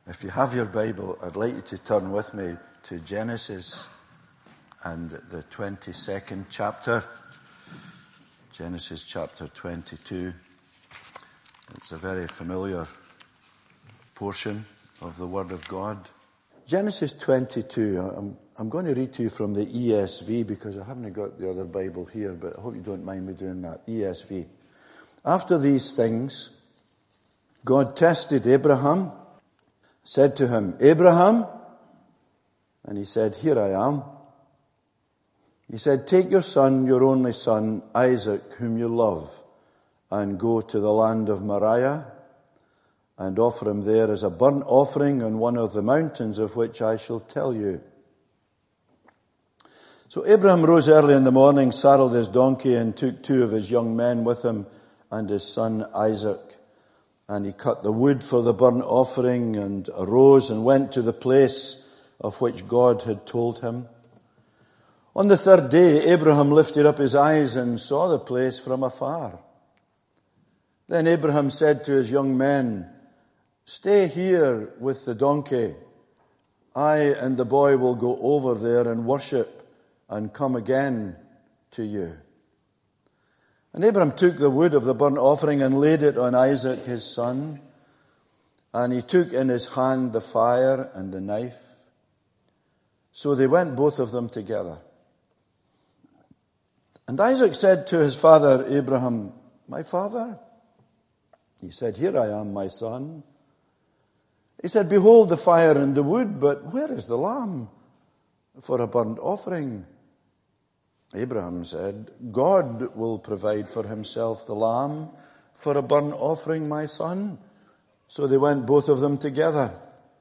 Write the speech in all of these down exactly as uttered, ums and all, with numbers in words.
If you have your Bible, I'd like you to turn with me to Genesis and the twenty-second chapter. Genesis chapter twenty-two. It's a very familiar portion of the Word of God. Genesis twenty-two. I'm, I'm going to read to you from the E S V because I haven't got the other Bible here, but I hope you don't mind me doing that. E S V. After these things, God tested Abraham, said to him, Abraham, and he said, here I am. He said, take your son, your only son, Isaac, whom you love, and go to the land of Moriah, and offer him there as a burnt offering on one of the mountains of which I shall tell you. So Abraham rose early in the morning, saddled his donkey, and took two of his young men with him, and his son Isaac. And he cut the wood for the burnt offering, and arose and went to the place of which God had told him. On the third day, Abraham lifted up his eyes and saw the place from afar. Then Abraham said to his young men, stay here with the donkey. I and the boy will go over there and worship and come again to you. And Abraham took the wood of the burnt offering and laid it on Isaac his son. And he took in his hand the fire and the knife. So they went both of them together. And Isaac said to his father Abraham, my father? He said, here I am, my son. He said, behold the fire and the wood, but where is the lamb for a burnt offering? Abraham said, God will provide for himself the lamb for a burnt offering, my son. So they went both of them together.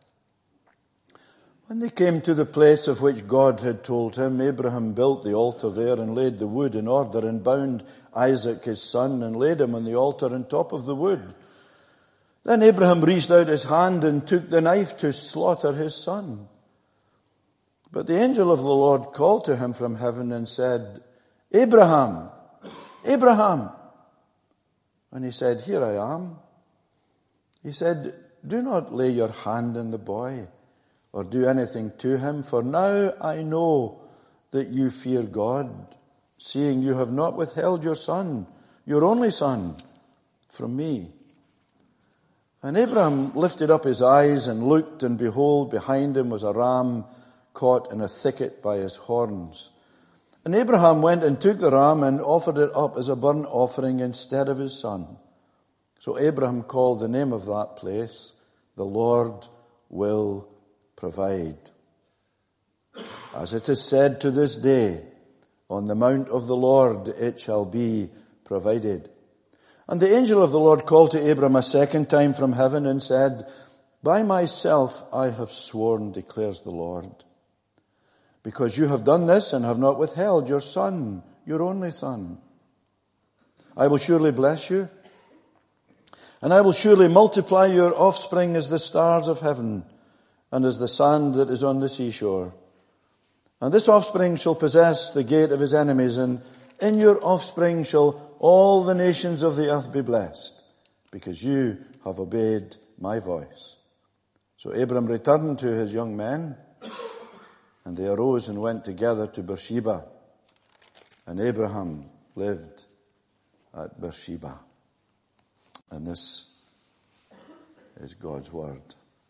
When they came to the place of which God had told him, Abraham built the altar there and laid the wood in order and bound Isaac his son and laid him on the altar on top of the wood. Then Abraham reached out his hand and took the knife to slaughter his son. But the angel of the Lord called to him from heaven and said, Abraham, Abraham. And he said, here I am. He said, do not lay your hand on the boy or do anything to him, for now I know that you fear God, seeing you have not withheld your son, your only son, from me. And Abraham lifted up his eyes and looked, and behold, behind him was a ram caught in a thicket by his horns. And Abraham went and took the ram and offered it up as a burnt offering instead of his son. So Abraham called the name of that place, the Lord will provide. As it is said to this day, on the mount of the Lord it shall be provided. And the angel of the Lord called to Abraham a second time from heaven and said, by myself I have sworn, declares the Lord, because you have done this and have not withheld your son, your only son. I will surely bless you, and I will surely multiply your offspring as the stars of heaven and as the sand that is on the seashore. And this offspring shall possess the gate of his enemies, and in your offspring shall all the nations of the earth be blessed, because you have obeyed my voice. So Abram returned to his young men, and they arose and went together to Beersheba. And Abraham lived at Beersheba. And this is God's word.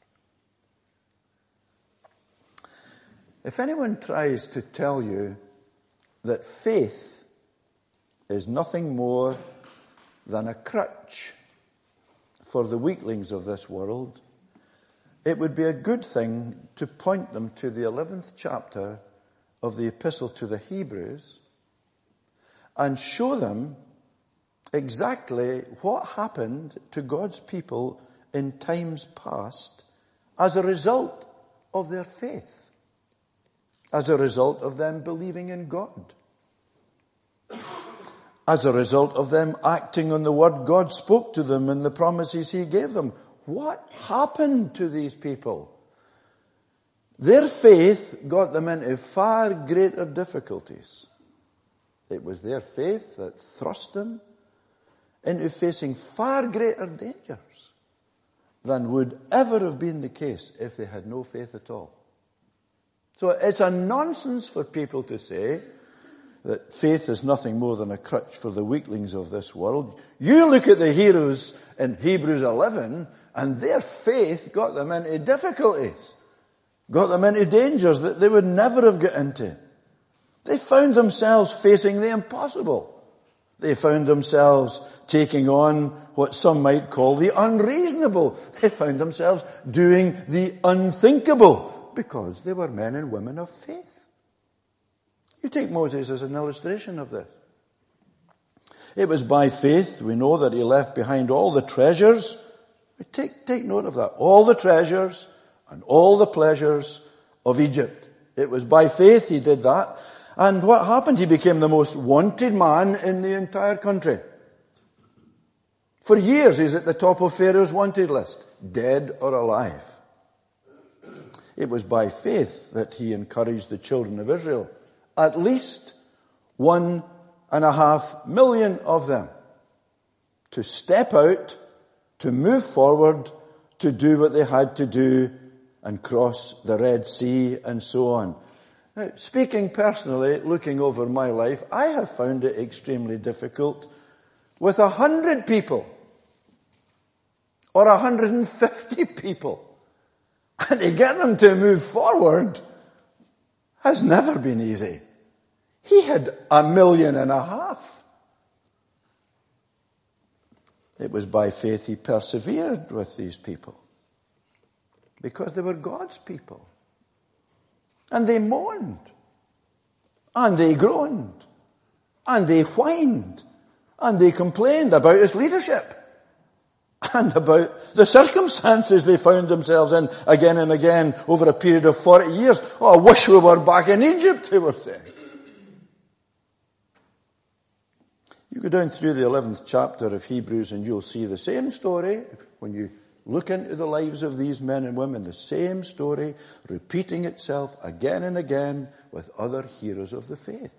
If anyone tries to tell you that faith is nothing more than a crutch for the weaklings of this world, it would be a good thing to point them to the eleventh chapter of the Epistle to the Hebrews and show them exactly what happened to God's people in times past as a result of their faith, as a result of them believing in God, as a result of them acting on the word God spoke to them and the promises he gave them. What happened to these people? Their faith got them into far greater difficulties. It was their faith that thrust them into facing far greater dangers than would ever have been the case if they had no faith at all. So it's a nonsense for people to say that faith is nothing more than a crutch for the weaklings of this world. You look at the heroes in Hebrews eleven, and their faith got them into difficulties, got them into dangers that they would never have got into. They found themselves facing the impossible. They found themselves taking on what some might call the unreasonable. They found themselves doing the unthinkable because they were men and women of faith. You take Moses as an illustration of this. It was by faith, we know, that he left behind all the treasures. Take, take note of that. All the treasures and all the pleasures of Egypt. It was by faith he did that. And what happened? He became the most wanted man in the entire country. For years he's at the top of Pharaoh's wanted list, dead or alive. It was by faith that he encouraged the children of Israel, at least one and a half million of them, to step out, to move forward, to do what they had to do and cross the Red Sea and so on. Now, speaking personally, looking over my life, I have found it extremely difficult with a hundred people or a hundred and fifty people. And to get them to move forward has never been easy. He had a million and a half. It was by faith he persevered with these people because they were God's people. And they moaned, and they groaned, and they whined, and they complained about his leadership, and about the circumstances they found themselves in again and again over a period of forty years. Oh, I wish we were back in Egypt, they were saying. You go down through the eleventh chapter of Hebrews and you'll see the same story when you look into the lives of these men and women, the same story repeating itself again and again with other heroes of the faith.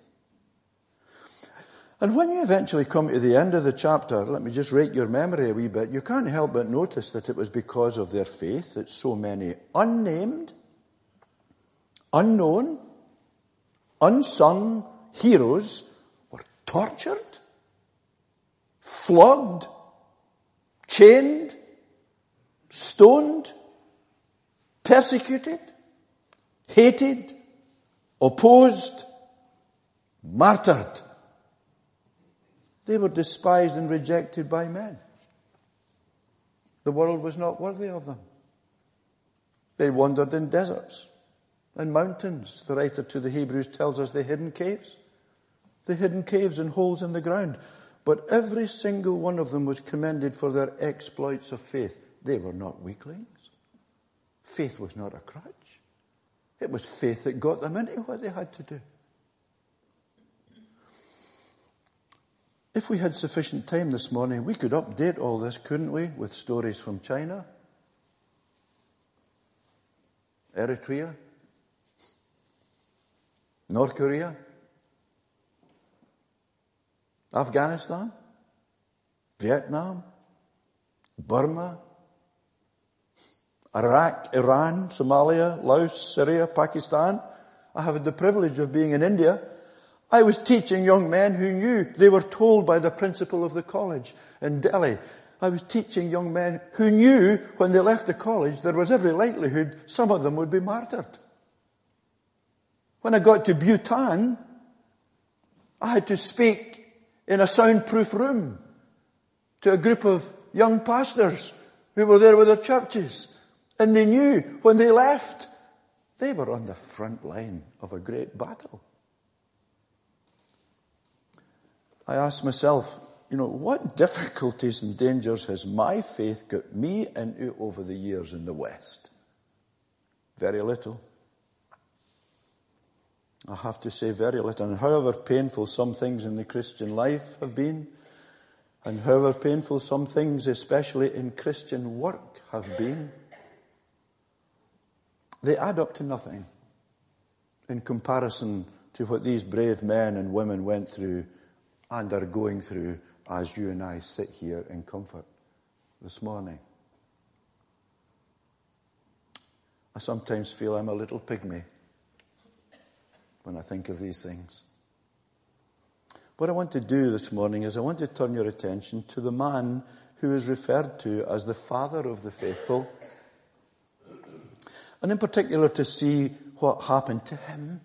And when you eventually come to the end of the chapter, let me just rake your memory a wee bit, you can't help but notice that it was because of their faith that so many unnamed, unknown, unsung heroes were tortured, flogged, chained, stoned, persecuted, hated, opposed, martyred. They were despised and rejected by men. The world was not worthy of them. They wandered in deserts and mountains. The writer to the Hebrews tells us they hid in caves. They hid in caves and holes in the ground. But every single one of them was commended for their exploits of faith. They were not weaklings. Faith was not a crutch. It was faith that got them into what they had to do. If we had sufficient time this morning, we could update all this, couldn't we, with stories from China, Eritrea, North Korea, Afghanistan, Vietnam, Burma, Iraq, Iran, Somalia, Laos, Syria, Pakistan. I have had the privilege of being in India. I was teaching young men who knew, they were told by the principal of the college in Delhi. I was teaching young men who knew when they left the college there was every likelihood some of them would be martyred. When I got to Bhutan, I had to speak in a soundproof room to a group of young pastors who were there with their churches. And they knew when they left, they were on the front line of a great battle. I asked myself, you know, what difficulties and dangers has my faith got me into over the years in the West? Very little. I have to say very little. And however painful some things in the Christian life have been, and however painful some things, especially in Christian work, have been, they add up to nothing in comparison to what these brave men and women went through and are going through as you and I sit here in comfort this morning. I sometimes feel I'm a little pygmy when I think of these things. What I want to do this morning is I want to turn your attention to the man who is referred to as the father of the faithful, and in particular to see what happened to him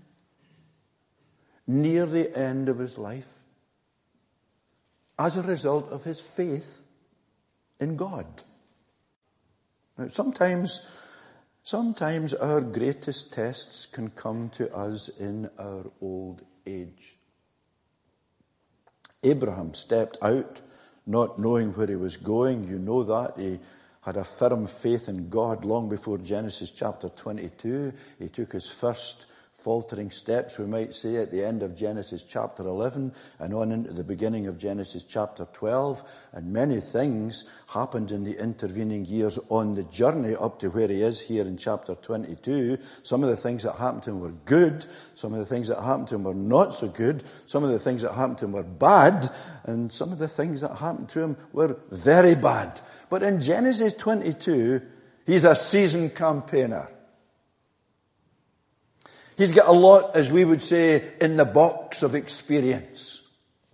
near the end of his life as a result of his faith in God. Now, sometimes, sometimes our greatest tests can come to us in our old age. Abraham stepped out not knowing where he was going. You know that. He had a firm faith in God long before Genesis chapter twenty-two. He took his first faltering steps, we might say, at the end of Genesis chapter eleven and on into the beginning of Genesis chapter twelve. And many things happened in the intervening years on the journey up to where he is here in chapter twenty-two. Some of the things that happened to him were good. Some of the things that happened to him were not so good. Some of the things that happened to him were bad. And some of the things that happened to him were very bad. But in Genesis twenty-two, he's a seasoned campaigner. He's got a lot, as we would say, in the box of experience.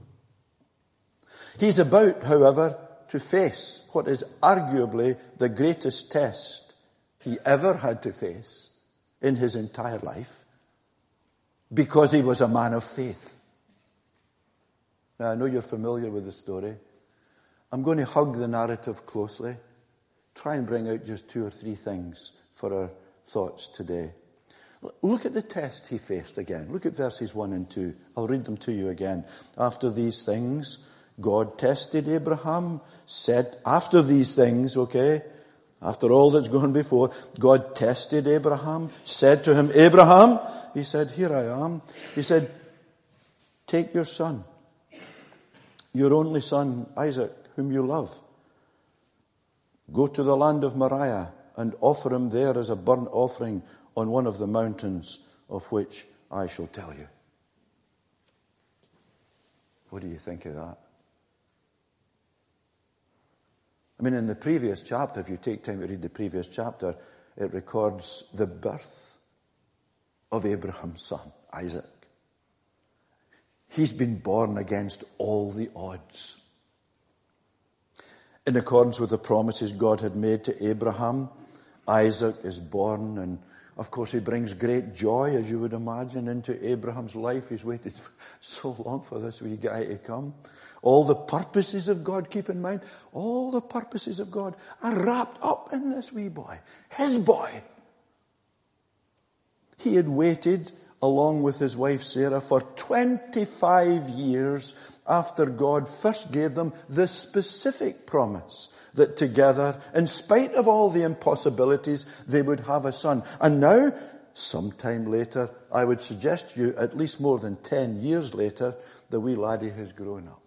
He's about, however, to face what is arguably the greatest test he ever had to face in his entire life, because he was a man of faith. Now, I know you're familiar with the story. I'm going to hug the narrative closely, try and bring out just two or three things for our thoughts today. Look at the test he faced again. Look at verses one and two. I'll read them to you again. After these things, God tested Abraham, said, after these things, okay, after all that's gone before, God tested Abraham, said to him, Abraham, he said, here I am. He said, take your son, your only son, Isaac, whom you love. Go to the land of Moriah and offer him there as a burnt offering on one of the mountains of which I shall tell you. What do you think of that? I mean, in the previous chapter, if you take time to read the previous chapter, it records the birth of Abraham's son, Isaac. He's been born against all the odds. In accordance with the promises God had made to Abraham, Isaac is born, and of course he brings great joy, as you would imagine, into Abraham's life. He's waited so long for this wee guy to come. All the purposes of God, keep in mind, all the purposes of God are wrapped up in this wee boy, his boy. He had waited, along with his wife Sarah, for twenty-five years after God first gave them the specific promise that together, in spite of all the impossibilities, they would have a son. And now, sometime later, I would suggest to you, at least more than ten years later, the wee laddie has grown up.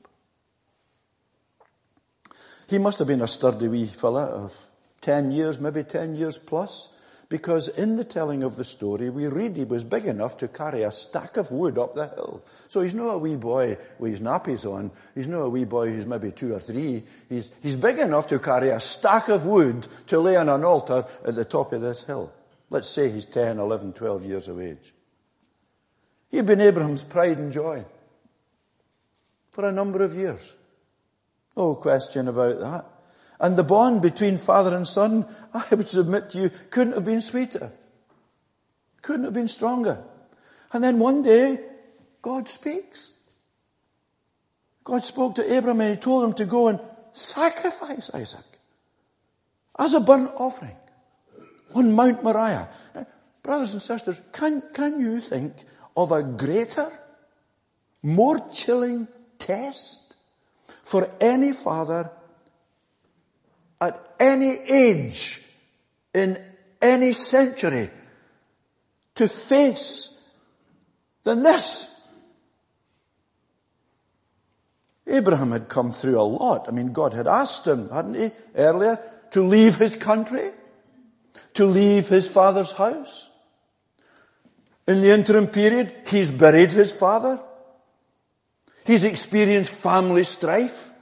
He must have been a sturdy wee fella of ten years, maybe ten years plus, because in the telling of the story, we read he was big enough to carry a stack of wood up the hill. So he's not a wee boy with his nappies on. He's not a wee boy who's maybe two or three. He's, he's big enough to carry a stack of wood to lay on an altar at the top of this hill. Let's say he's ten, eleven, twelve years of age. He'd been Abraham's pride and joy for a number of years. No question about that. And the bond between father and son, I would submit to you, couldn't have been sweeter. Couldn't have been stronger. And then one day, God speaks. God spoke to Abraham and he told him to go and sacrifice Isaac as a burnt offering on Mount Moriah. Now, brothers and sisters, can, can you think of a greater, more chilling test for any father at any age, in any century, to face than this? Abraham had come through a lot. I mean, God had asked him, hadn't he, earlier, to leave his country, to leave his father's house. In the interim period, he's buried his father. He's experienced family strife.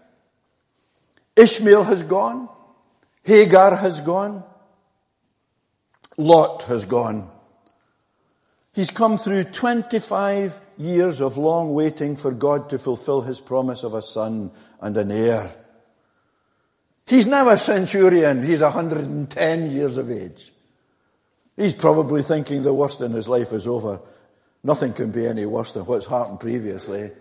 Ishmael has gone. Hagar has gone. Lot has gone. He's come through twenty-five years of long waiting for God to fulfill his promise of a son and an heir. He's now a centurion. He's one hundred ten years of age. He's probably thinking the worst in his life is over. Nothing can be any worse than what's happened previously.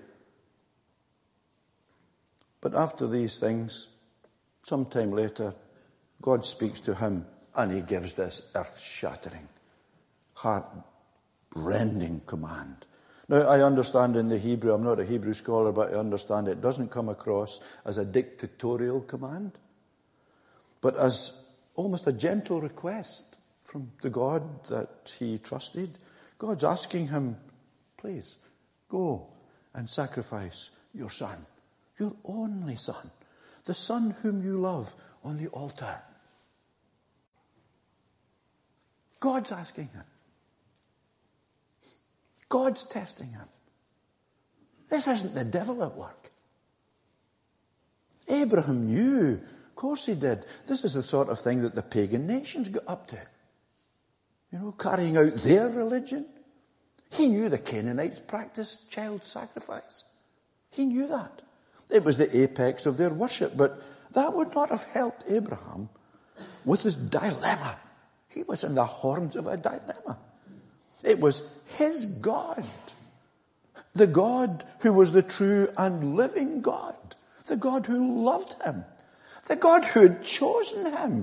But after these things, sometime later, God speaks to him and he gives this earth-shattering, heart-rending command. Now, I understand in the Hebrew, I'm not a Hebrew scholar, but I understand it doesn't come across as a dictatorial command, but as almost a gentle request from the God that he trusted. God's asking him, please, go and sacrifice your son, your only son, the son whom you love, on the altar. God's asking him. God's testing him. This isn't the devil at work. Abraham knew. Of course he did. This is the sort of thing that the pagan nations got up to. You know, carrying out their religion. He knew the Canaanites practiced child sacrifice. He knew that. It was the apex of their worship, but that would not have helped Abraham with his dilemma. He was in the horns of a dilemma. It was his God, the God who was the true and living God, the God who loved him, the God who had chosen him,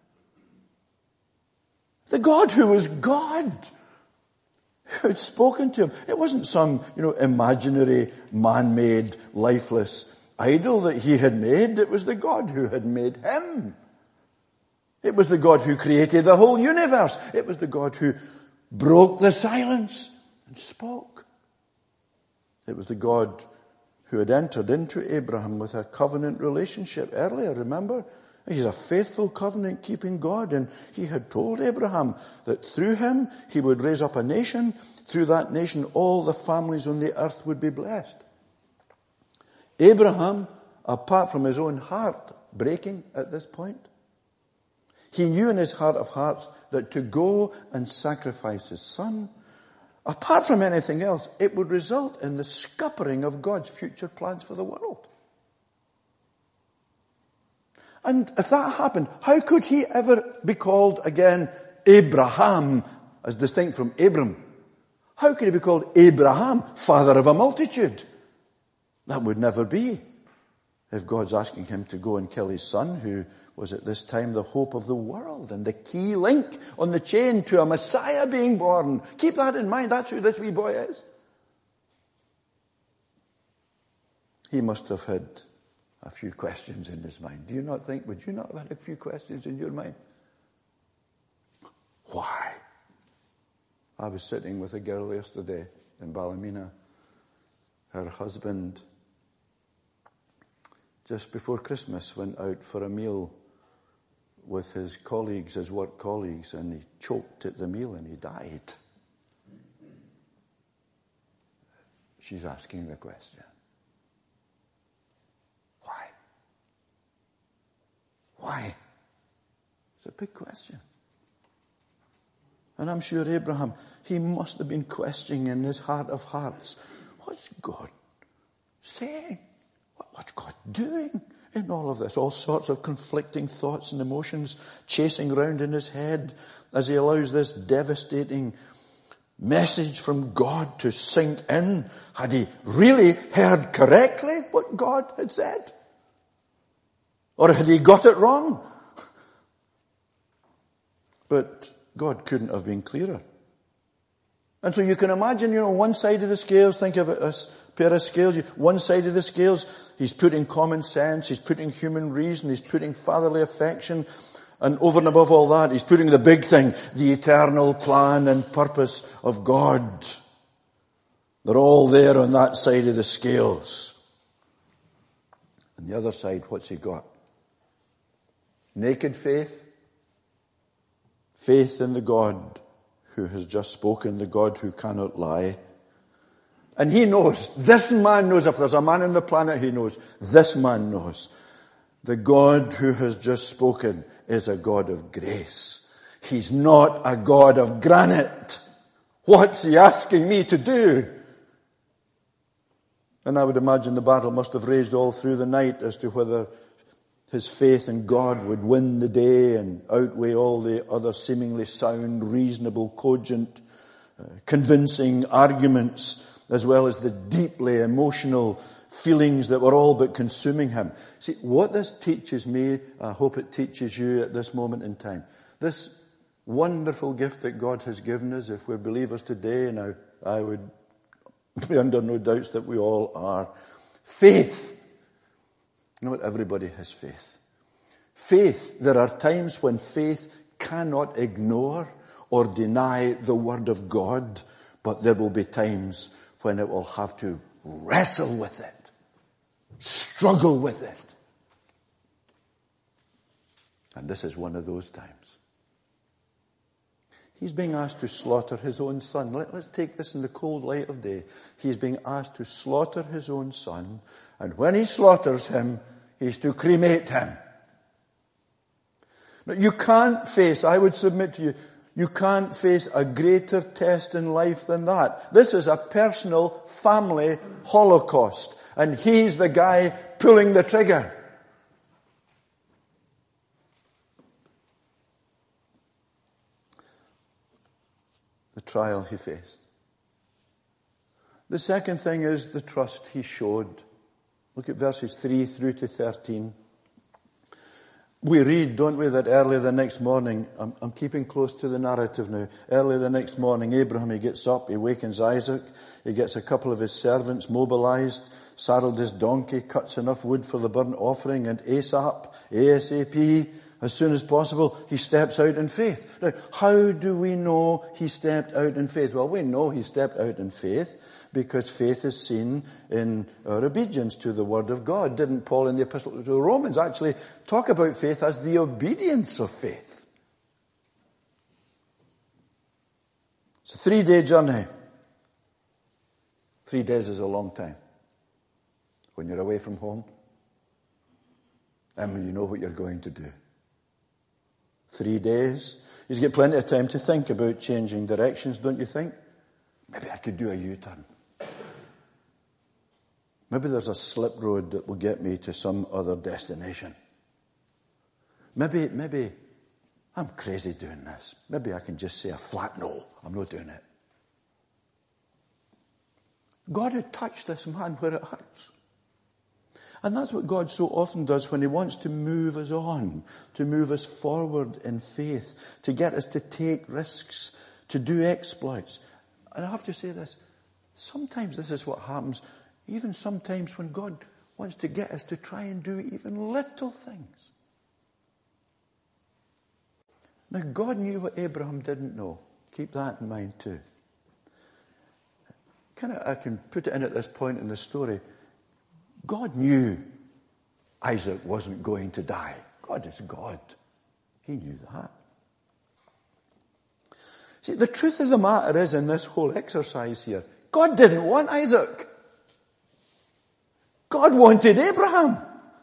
the God who was God, who had spoken to him. It wasn't some, you know, imaginary, man-made, lifeless idol that he had made. It was the God who had made him. It was the God who created the whole universe. It was the God who broke the silence and spoke. It was the God who had entered into Abraham with a covenant relationship earlier, remember? He's a faithful covenant-keeping God, and he had told Abraham that through him he would raise up a nation. Through that nation all the families on the earth would be blessed. Abraham, apart from his own heart breaking at this point, he knew in his heart of hearts that to go and sacrifice his son, apart from anything else, it would result in the scuppering of God's future plans for the world. And if that happened, how could he ever be called again Abraham, as distinct from Abram? How could he be called Abraham, father of a multitude? That would never be if God's asking him to go and kill his son, who was at this time the hope of the world and the key link on the chain to a Messiah being born. Keep that in mind. That's who this wee boy is. He must have had a few questions in his mind. Do you not think, would you not have had a few questions in your mind? Why? I was sitting with a girl yesterday in Ballymena. Her husband, just before Christmas, went out for a meal with his colleagues, his work colleagues, and he choked at the meal and he died. She's asking the question. Why? Why? It's a big question. And I'm sure Abraham, he must have been questioning in his heart of hearts, what's God saying? What's God doing in all of this? All sorts of conflicting thoughts and emotions chasing around in his head as he allows this devastating message from God to sink in. Had he really heard correctly what God had said? Or had he got it wrong? But God couldn't have been clearer. And so you can imagine, you know, one side of the scales, think of it as a pair of scales. One side of the scales, he's putting common sense, he's putting human reason, he's putting fatherly affection. And over and above all that, he's putting the big thing, the eternal plan and purpose of God. They're all there on that side of the scales. And the other side, what's he got? Naked faith. Faith in the God who has just spoken, the God who cannot lie. And he knows, this man knows, if there's a man on the planet he knows, this man knows. The God who has just spoken is a God of grace. He's not a God of granite. What's he asking me to do? And I would imagine the battle must have raged all through the night as to whether his faith in God would win the day and outweigh all the other seemingly sound, reasonable, cogent, uh, convincing arguments, as well as the deeply emotional feelings that were all but consuming him. See, what this teaches me, I hope it teaches you at this moment in time, this wonderful gift that God has given us, if we're believers today, and I, I would be under no doubts that we all are, faith. Not everybody has faith. Faith, there are times when faith cannot ignore or deny the Word of God, but there will be times when it will have to wrestle with it, struggle with it. And this is one of those times. He's being asked to slaughter his own son. Let, let's take this in the cold light of day. He's being asked to slaughter his own son, and when he slaughters him, he's to cremate him. Now, you can't face, I would submit to you, you can't face a greater test in life than that. This is a personal family holocaust, and he's the guy pulling the trigger. The trial he faced. The second thing is the trust he showed. Look at verses three through to thirteen. We read, don't we, that early the next morning, I'm, I'm keeping close to the narrative now, early the next morning, Abraham, he gets up, he wakens Isaac, he gets a couple of his servants mobilized, saddled his donkey, cuts enough wood for the burnt offering, and ASAP, ASAP, as soon as possible, he steps out in faith. Now, how do we know he stepped out in faith? Well, we know he stepped out in faith because faith is seen in our obedience to the Word of God. Didn't Paul in the Epistle to the Romans actually talk about faith as the obedience of faith? It's a three-day journey. Three days is a long time when you're away from home and when you know what you're going to do. Three days. He's got plenty of time to think about changing directions, don't you think? Maybe I could do a U-turn. Maybe there's a slip road that will get me to some other destination. Maybe, maybe I'm crazy doing this. Maybe I can just say a flat no. I'm not doing it. God had touched this man where it hurts. And that's what God so often does when he wants to move us on, to move us forward in faith, to get us to take risks, to do exploits. And I have to say this, sometimes this is what happens, even sometimes when God wants to get us to try and do even little things. Now, God knew what Abraham didn't know. Keep that in mind too. Kind of, I can put it in at this point in the story. God knew Isaac wasn't going to die. God is God. He knew that. See, the truth of the matter is in this whole exercise here, God didn't want Isaac. God wanted Abraham.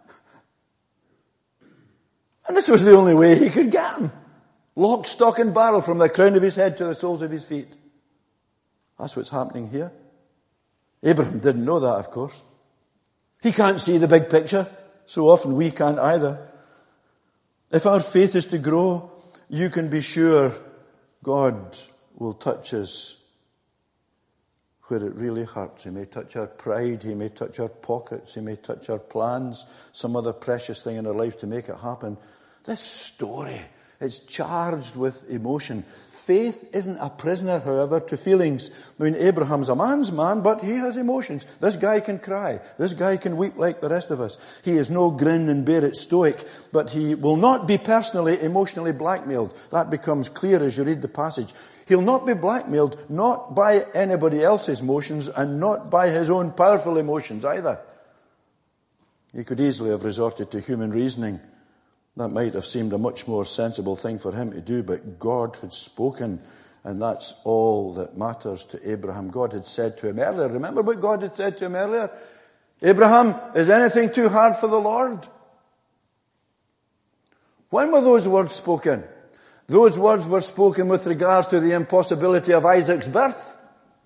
And this was the only way he could get him. Lock, stock and barrel from the crown of his head to the soles of his feet. That's what's happening here. Abraham didn't know that, of course. He can't see the big picture. So often we can't either. If our faith is to grow, you can be sure God will touch us where it really hurts. He may touch our pride. He may touch our pockets. He may touch our plans. Some other precious thing in our lives to make it happen. This story, it's charged with emotion. Faith isn't a prisoner, however, to feelings. I mean, Abraham's a man's man, but he has emotions. This guy can cry. This guy can weep like the rest of us. He is no grin and bear it stoic, but he will not be personally, emotionally blackmailed. That becomes clear as you read the passage. He'll not be blackmailed, not by anybody else's emotions and not by his own powerful emotions either. He could easily have resorted to human reasoning. That might have seemed a much more sensible thing for him to do, but God had spoken, and that's all that matters to Abraham. God had said to him earlier, remember what God had said to him earlier? Abraham, is anything too hard for the Lord? When were those words spoken? Those words were spoken with regard to the impossibility of Isaac's birth.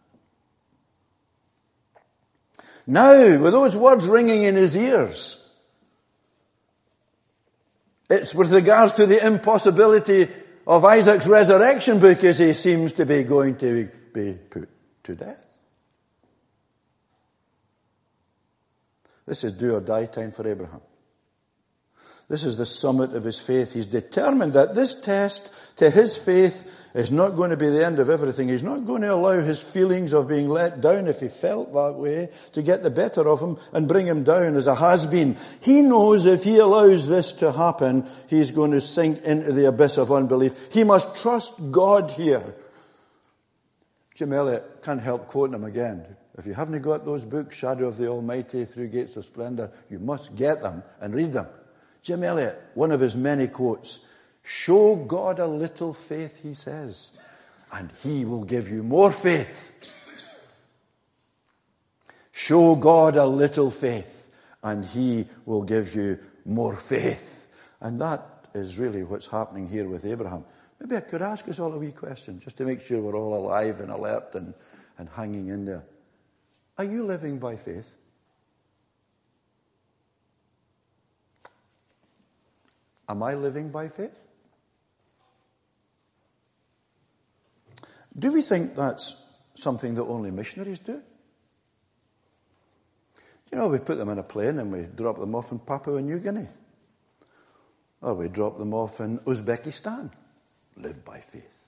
Now, with those words ringing in his ears, it's with regards to the impossibility of Isaac's resurrection because he seems to be going to be put to death. This is do or die time for Abraham. This is the summit of his faith. He's determined that this test to his faith is not going to be the end of everything. He's not going to allow his feelings of being let down, if he felt that way, to get the better of him and bring him down as a has-been. He knows if he allows this to happen, he's going to sink into the abyss of unbelief. He must trust God here. Jim Elliot, can't help quoting him again. If you haven't got those books, Shadow of the Almighty, Through Gates of Splendor, you must get them and read them. Jim Elliot, one of his many quotes, show God a little faith, he says, and he will give you more faith. Show God a little faith, and he will give you more faith. And that is really what's happening here with Abraham. Maybe I could ask us all a wee question, just to make sure we're all alive and alert and, and hanging in there. Are you living by faith? Am I living by faith? Do we think that's something that only missionaries do? You know, we put them in a plane and we drop them off in Papua New Guinea. Or we drop them off in Uzbekistan. Live by faith.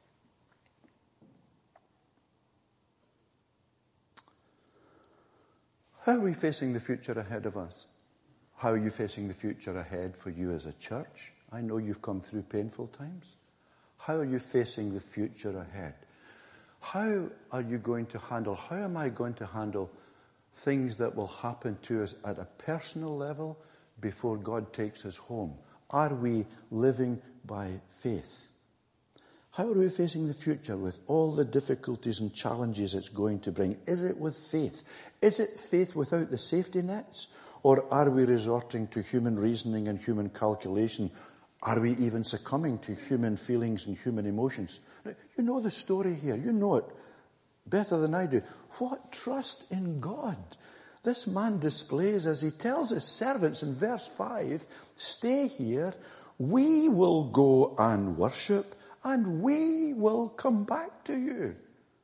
How are we facing the future ahead of us? How are you facing the future ahead for you as a church? I know you've come through painful times. How are you facing the future ahead? How are you going to handle, how am I going to handle things that will happen to us at a personal level before God takes us home? Are we living by faith? How are we facing the future with all the difficulties and challenges it's going to bring? Is it with faith? Is it faith without the safety nets? Or are we resorting to human reasoning and human calculation? Are we even succumbing to human feelings and human emotions? You know the story here. You know it better than I do. What trust in God this man displays as he tells his servants in verse five, stay here, we will go and worship, and we will come back to you.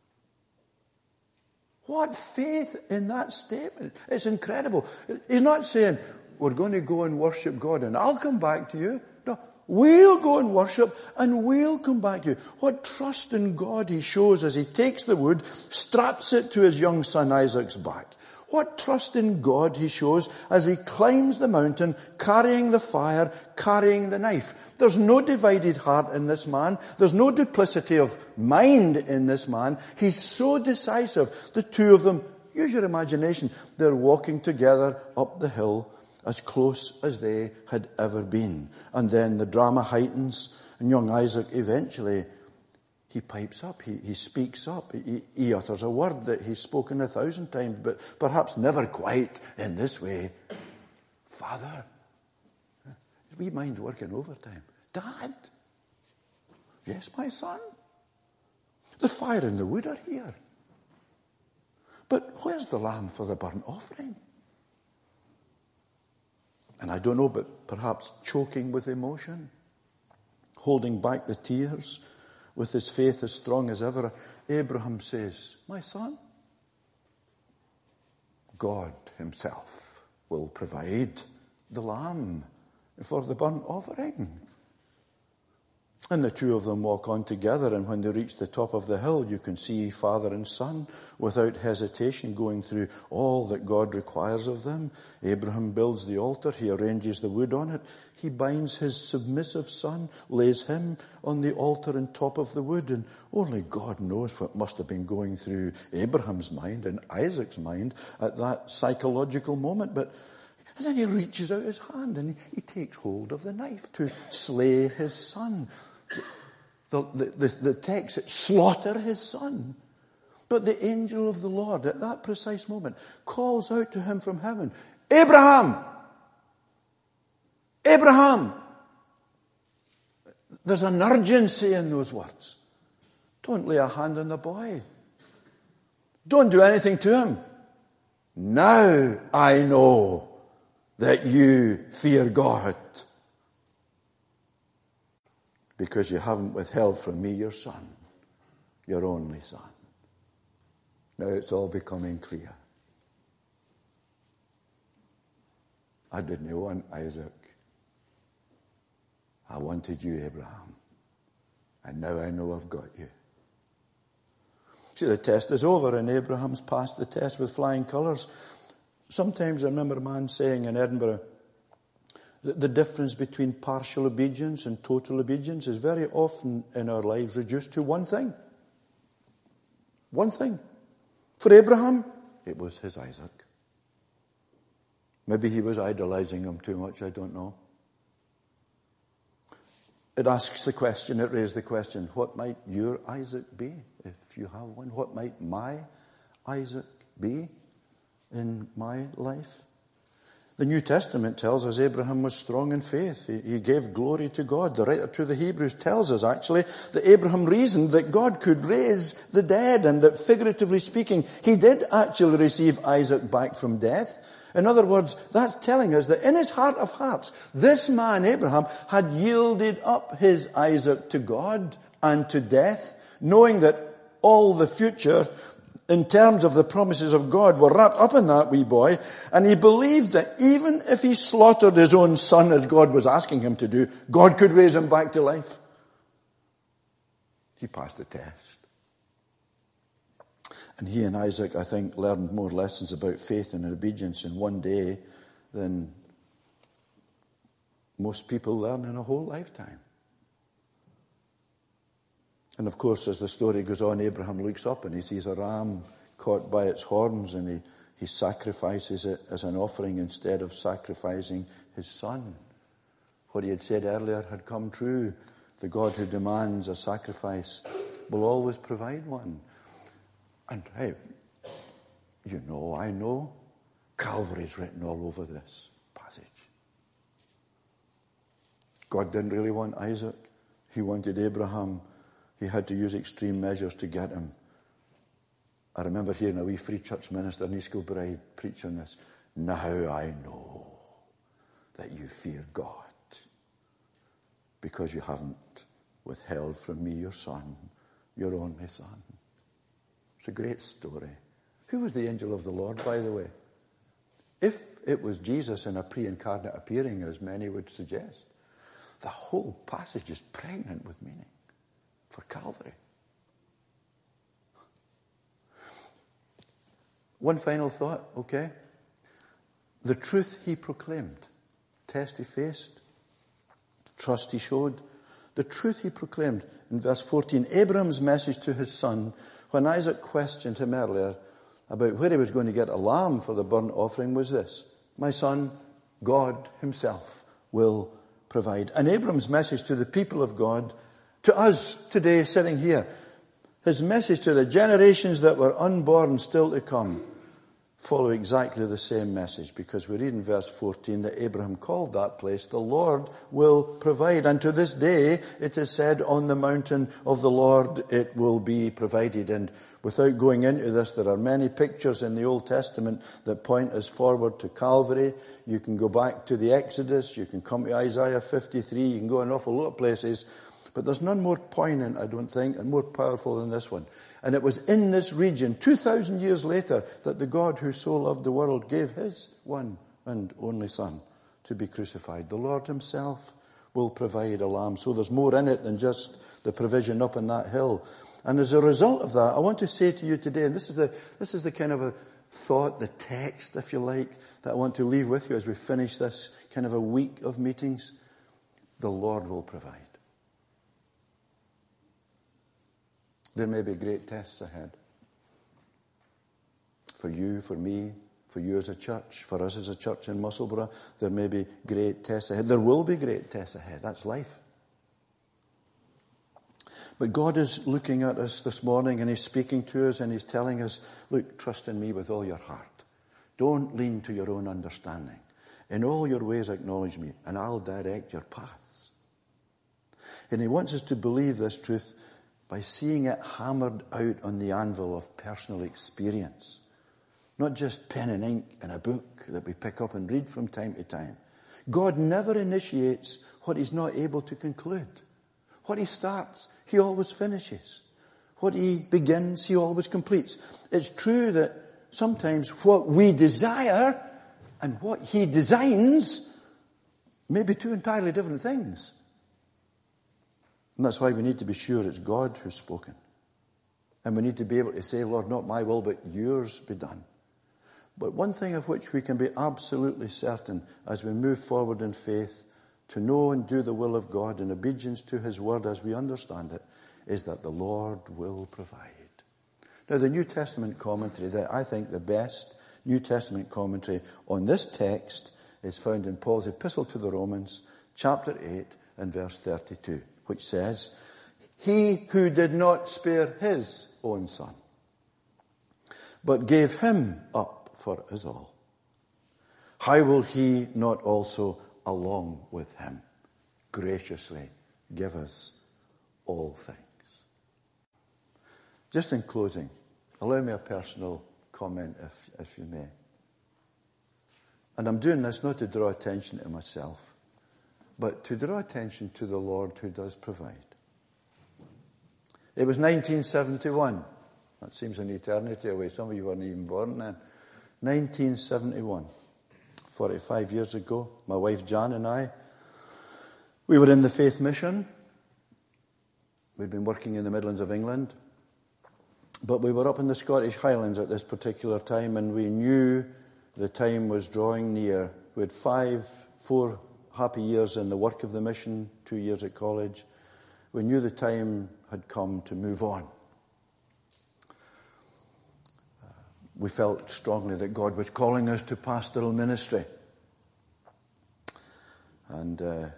What faith in that statement. It's incredible. He's not saying, we're going to go and worship God and I'll come back to you. No, we'll go and worship and we'll come back to you. What trust in God he shows as he takes the wood, straps it to his young son Isaac's back. What trust in God he shows as he climbs the mountain, carrying the fire, carrying the knife. There's no divided heart in this man. There's no duplicity of mind in this man. He's so decisive. The two of them, use your imagination, they're walking together up the hill as close as they had ever been. And then the drama heightens, and young Isaac eventually, he pipes up, he, he speaks up, he, he utters a word that he's spoken a thousand times, but perhaps never quite in this way. Father. His wee mind's working overtime. Dad. Yes, my son. The fire and the wood are here. But where's the lamb for the burnt offering? And I don't know, but perhaps choking with emotion, holding back the tears, with his faith as strong as ever, Abraham says, my son, God himself will provide the lamb for the burnt offering. And the two of them walk on together, and when they reach the top of the hill, you can see father and son without hesitation going through all that God requires of them. Abraham builds the altar, he arranges the wood on it, he binds his submissive son, lays him on the altar on top of the wood, and only God knows what must have been going through Abraham's mind and Isaac's mind at that psychological moment. But and then he reaches out his hand and he takes hold of the knife to slay his son. The, the, the, the text says, slaughter his son. But the angel of the Lord at that precise moment calls out to him from heaven, Abraham! Abraham! There's an urgency in those words. Don't lay a hand on the boy. Don't do anything to him. Now I know that you fear God, because you haven't withheld from me your son, your only son. Now it's all becoming clear. I didn't want Isaac. I wanted you, Abraham. And now I know I've got you. See, the test is over, and Abraham's passed the test with flying colours. Sometimes I remember a man saying in Edinburgh that the difference between partial obedience and total obedience is very often in our lives reduced to one thing. One thing. For Abraham, it was his Isaac. Maybe he was idolizing him too much, I don't know. It asks the question, it raised the question, what might your Isaac be if you have one? What might my Isaac be in my life? The New Testament tells us Abraham was strong in faith. He, he gave glory to God. The writer to the Hebrews tells us actually that Abraham reasoned that God could raise the dead, and that figuratively speaking, he did actually receive Isaac back from death. In other words, that's telling us that in his heart of hearts, this man, Abraham, had yielded up his Isaac to God and to death, knowing that all the future, in terms of the promises of God, were wrapped up in that wee boy. And he believed that even if he slaughtered his own son, as God was asking him to do, God could raise him back to life. He passed the test. And he and Isaac, I think, learned more lessons about faith and obedience in one day than most people learn in a whole lifetime. And of course, as the story goes on, Abraham looks up and he sees a ram caught by its horns, and he, he sacrifices it as an offering instead of sacrificing his son. What he had said earlier had come true. The God who demands a sacrifice will always provide one. And hey, you know, I know, Calvary's written all over this passage. God didn't really want Isaac. He wanted Abraham. He had to use extreme measures to get him. I remember hearing a wee Free Church minister in East Kilbride preach on this. Now I know that you fear God, because you haven't withheld from me your son, your only son. It's a great story. Who was the angel of the Lord, by the way? If it was Jesus in a pre-incarnate appearing, as many would suggest, the whole passage is pregnant with meaning for Calvary. One final thought, okay? The truth he proclaimed. Test he faced. Trust he showed. The truth he proclaimed. In verse fourteen, Abraham's message to his son, when Isaac questioned him earlier about where he was going to get a lamb for the burnt offering, was this: my son, God himself will provide. And Abraham's message to the people of God, to us today sitting here, his message to the generations that were unborn still to come, follow exactly the same message, because we read in verse fourteen that Abraham called that place, the Lord will provide. And to this day it is said, on the mountain of the Lord it will be provided. And without going into this, there are many pictures in the Old Testament that point us forward to Calvary. You can go back to the Exodus, you can come to Isaiah fifty-three, you can go an awful lot of places. But there's none more poignant, I don't think, and more powerful than this one. And it was in this region, two thousand years later, that the God who so loved the world gave his one and only Son to be crucified. The Lord himself will provide a lamb. So there's more in it than just the provision up on that hill. And as a result of that, I want to say to you today, and this is the, this is the kind of a thought, the text, if you like, that I want to leave with you as we finish this kind of a week of meetings. The Lord will provide. There may be great tests ahead. For you, for me, for you as a church, for us as a church in Musselburgh, there may be great tests ahead. There will be great tests ahead. That's life. But God is looking at us this morning, and he's speaking to us, and he's telling us, look, trust in me with all your heart. Don't lean to your own understanding. In all your ways acknowledge me, and I'll direct your paths. And he wants us to believe this truth by seeing it hammered out on the anvil of personal experience. Not just pen and ink in a book that we pick up and read from time to time. God never initiates what he's not able to conclude. What he starts, he always finishes. What he begins, he always completes. It's true that sometimes what we desire and what he designs may be two entirely different things. And that's why we need to be sure it's God who's spoken. And we need to be able to say, Lord, not my will, but yours be done. But one thing of which we can be absolutely certain as we move forward in faith to know and do the will of God in obedience to his word as we understand it, is that the Lord will provide. Now, the New Testament commentary, that I think the best New Testament commentary on this text is found in Paul's epistle to the Romans, chapter eight and verse thirty-two, which says, he who did not spare his own son, but gave him up for us all, how will he not also, along with him, graciously give us all things? Just in closing, allow me a personal comment, if, if you may. And I'm doing this not to draw attention to myself, but to draw attention to the Lord who does provide. It was nineteen seventy-one. That seems an eternity away. Some of you weren't even born then. nineteen seventy-one. forty-five years ago, my wife Jan and I, we were in the Faith Mission. We'd been working in the Midlands of England. But we were up in the Scottish Highlands at this particular time, and we knew the time was drawing near. We had five, four happy years in the work of the mission, two years at college. We knew the time had come to move on. Uh, we felt strongly that God was calling us to pastoral ministry. And uh,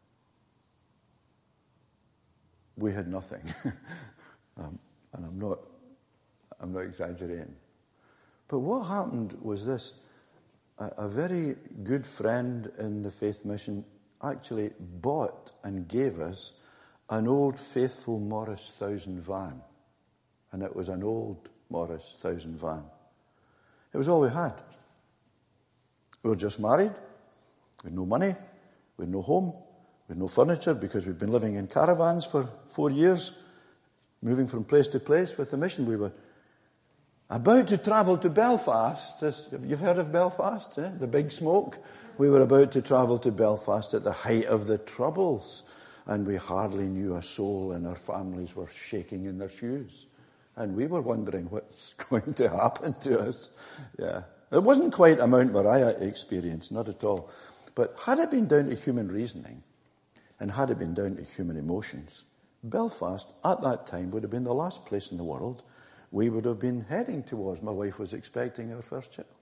we had nothing. um, and I'm not I'm not exaggerating. But what happened was this. A, a very good friend in the Faith Mission actually bought and gave us an old Faithful Morris Thousand van. And it was an old Morris Thousand van. It was all we had. We were just married. We had no money. We had no home. We had no furniture because we'd been living in caravans for four years, moving from place to place with the mission. We were about to travel to Belfast. You've heard of Belfast, eh? The big smoke. We were about to travel to Belfast at the height of the Troubles, and we hardly knew a soul, and our families were shaking in their shoes. And we were wondering what's going to happen to us. Yeah. It wasn't quite a Mount Moriah experience, not at all. But had it been down to human reasoning, and had it been down to human emotions, Belfast at that time would have been the last place in the world we would have been heading towards. My wife was expecting our first child.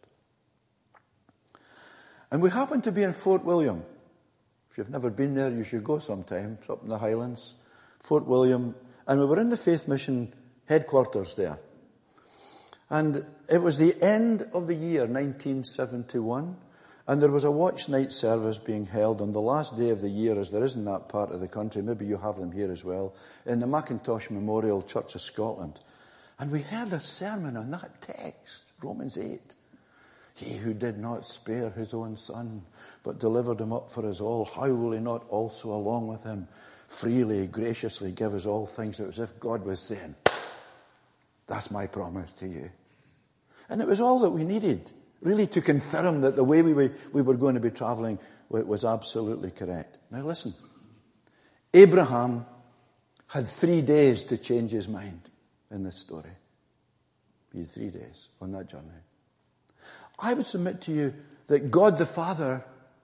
And we happened to be in Fort William. If you've never been there, you should go sometime. It's up in the Highlands. Fort William. And we were in the Faith Mission headquarters there. And it was the end of the year, nineteen seventy-one. And there was a watch night service being held on the last day of the year, as there is in that part of the country. Maybe you have them here as well. In the Mackintosh Memorial Church of Scotland. And we heard a sermon on that text, Romans eight. He who did not spare his own son, but delivered him up for us all, how will he not also along with him freely, graciously give us all things? It was as if God was saying, that's my promise to you. And it was all that we needed, really, to confirm that the way we were, we were going to be traveling was absolutely correct. Now listen, Abraham had three days to change his mind. In this story. He had three days on that journey. I would submit to you that God the Father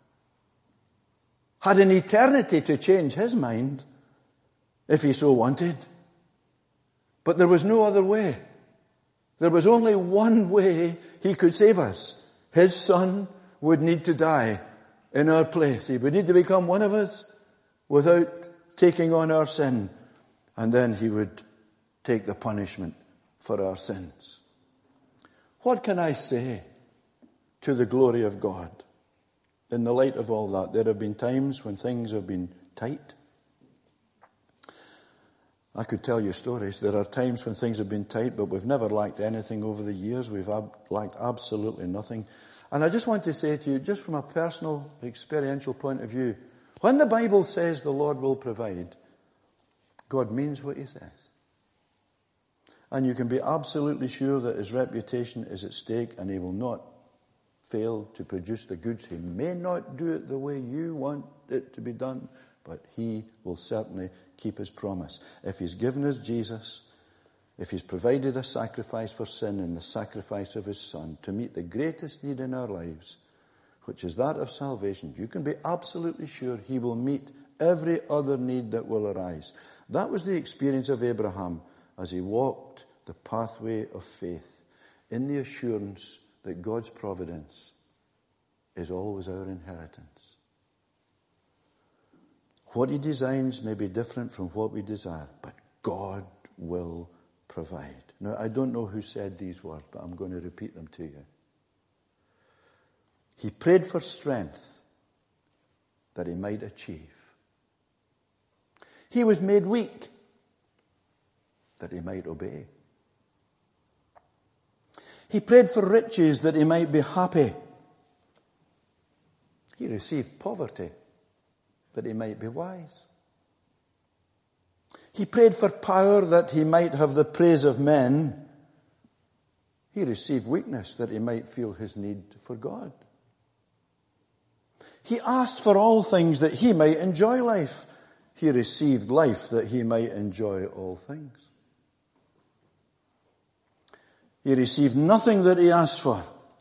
had an eternity to change his mind if he so wanted. But there was no other way. There was only one way he could save us. His son would need to die in our place. He would need to become one of us without taking on our sin. And then he would take the punishment for our sins. What can I say to the glory of God in the light of all that? There have been times when things have been tight. I could tell you stories. There are times when things have been tight, but we've never lacked anything over the years. We've ab- lacked absolutely nothing. And I just want to say to you, just from a personal, experiential point of view, when the Bible says the Lord will provide, God means what he says. And you can be absolutely sure that his reputation is at stake and he will not fail to produce the goods. He may not do it the way you want it to be done, but he will certainly keep his promise. If he's given us Jesus, if he's provided a sacrifice for sin in the sacrifice of his Son to meet the greatest need in our lives, which is that of salvation, you can be absolutely sure he will meet every other need that will arise. That was the experience of Abraham as he walked the pathway of faith in the assurance that God's providence is always our inheritance. What he designs may be different from what we desire, but God will provide. Now, I don't know who said these words, but I'm going to repeat them to you. He prayed for strength that he might achieve. He was made weak that he might obey. He prayed for riches that he might be happy. He received poverty that he might be wise. He prayed for power that he might have the praise of men. He received weakness that he might feel his need for God. He asked for all things that he might enjoy life. He received life that he might enjoy all things. He received nothing that he asked for,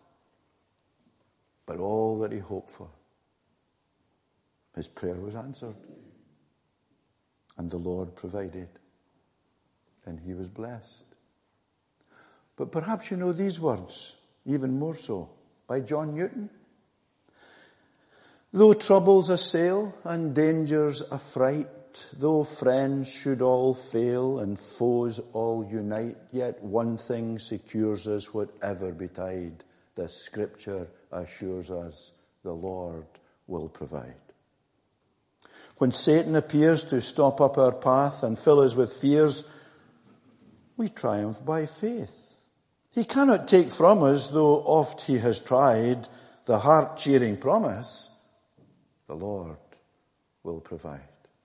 but all that he hoped for. His prayer was answered, and the Lord provided, and he was blessed. But perhaps you know these words, even more so, by John Newton. Though troubles assail and dangers affright, though friends should all fail and foes all unite, yet one thing secures us whatever betide. The Scripture assures us the Lord will provide. When Satan appears to stop up our path and fill us with fears, we triumph by faith. He cannot take from us, though oft he has tried, the heart-cheering promise, the Lord will provide.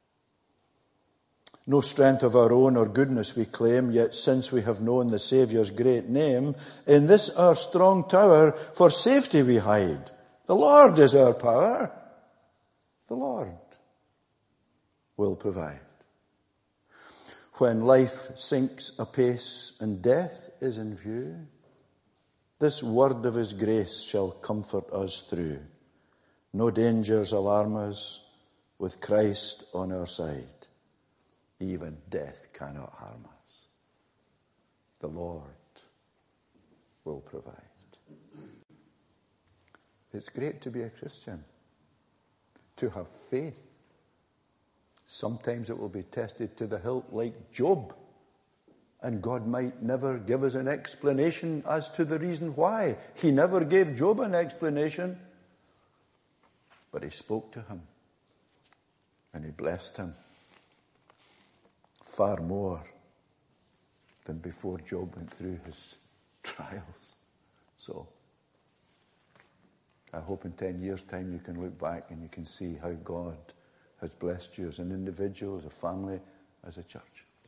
No strength of our own or goodness we claim, yet since we have known the Saviour's great name, in this our strong tower for safety we hide. The Lord is our power. The Lord will provide. When life sinks apace and death is in view, this word of his grace shall comfort us through. No dangers alarm us, with Christ on our side. Even death cannot harm us. The Lord will provide. It's great to be a Christian, to have faith. Sometimes it will be tested to the hilt like Job, and God might never give us an explanation as to the reason why. He never gave Job an explanation, but he spoke to him, and he blessed him far more than before Job went through his trials. So, I hope in ten years' time you can look back and you can see how God has blessed you as an individual, as a family, as a church.